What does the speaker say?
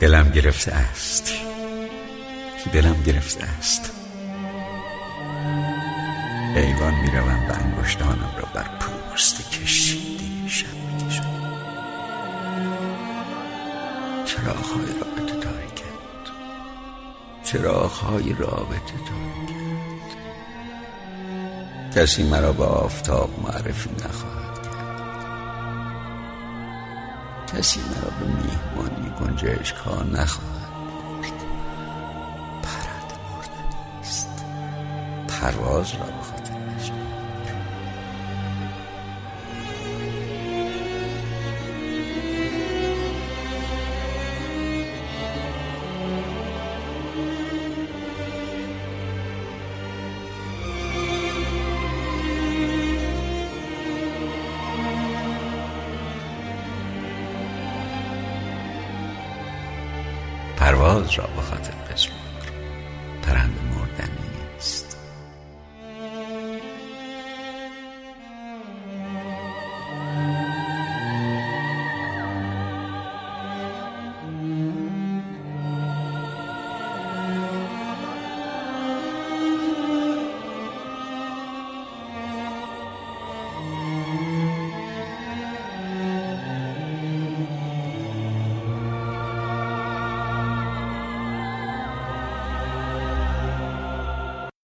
دلم گرفته است، دلم گرفته است. ایوان میروم و انگشتانم را بر پوست کشیده شب میکشم. چراغ‌های رابطه تاریکند، چراغ‌های رابطه تاریکند. کسی مرا به آفتاب معرفی نخواهد کرد، کسی مرا به میهمانی گنجشک‌ها نخواهد برد. پرنده مرده نیست، پرواز را به خاطر نشمار. پرواز را به خاطر بسپار، پرنده